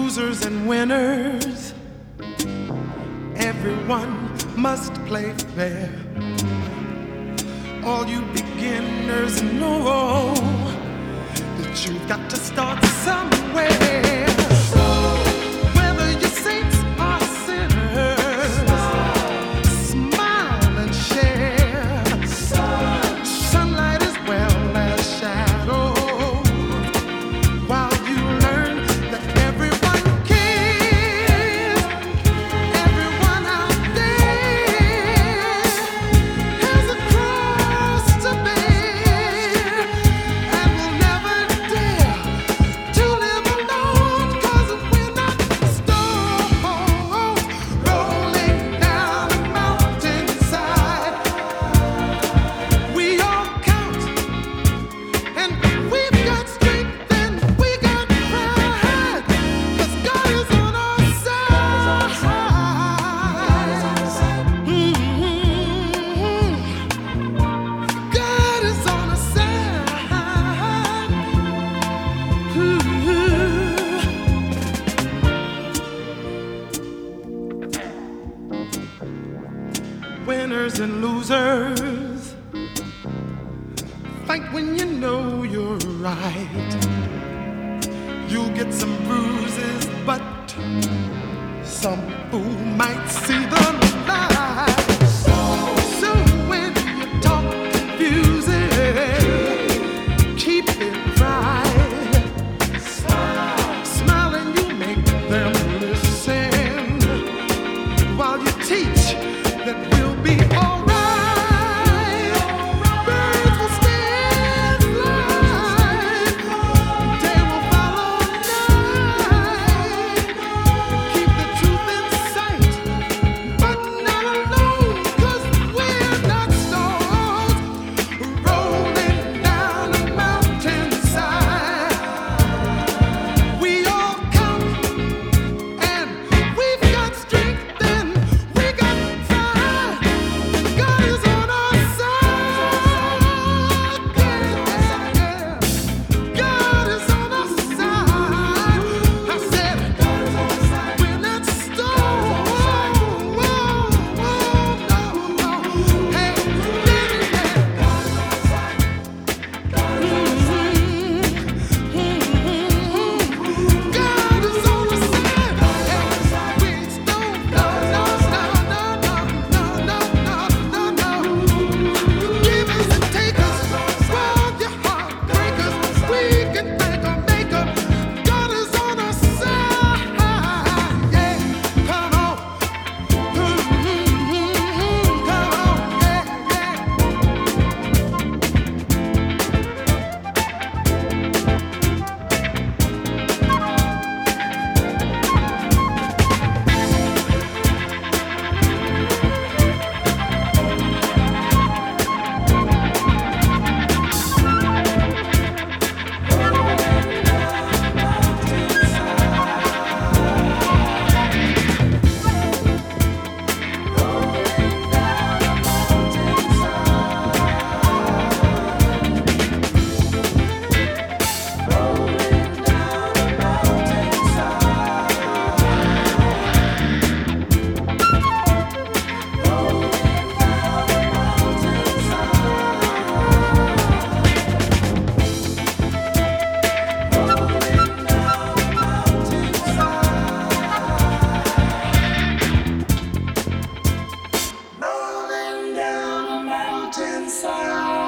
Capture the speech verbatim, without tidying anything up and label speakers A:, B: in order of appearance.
A: losers and winners. Everyone must play fair. All you beginners know that you've got to start somewhere. Whether you're saints or sinners, smile and share. Sunlight as well as shadow. While you learn that everyone cares, everyone out there has a cross to bear, and will never dare to live alone. 'Cause we're not stones rolling down a mountainside. We all count, and we've got strength and we got pride. 'Cause God is on our side. Mhm. God is on our side. Ooh. Winners and losers, fight when you know you're right. You'll get some bruises, but some fool might see the light. So when you talk confusing, keep it right. Smile and you make them listen while you teach that we'll be alright. Birds will stand flying, day will follow night. Keep the truth in sight, but not alone. 'Cause we're not stones rolling down a mountainside. We all count, and we've got strength and we got pride. God is on our side. Yeah. God is on our side. I said, we're not stones. Whoa, whoa, no, no. Hey, yeah. God is on our side. We ain't stones. No, no, no, no, no, no, no, no, no. Givers and takers, roll your heart breakers. We can make 'em, make 'em. God is on our side. Yeah, come on. Mm-hmm, come on, yeah, yeah. Rolling down a mountainside.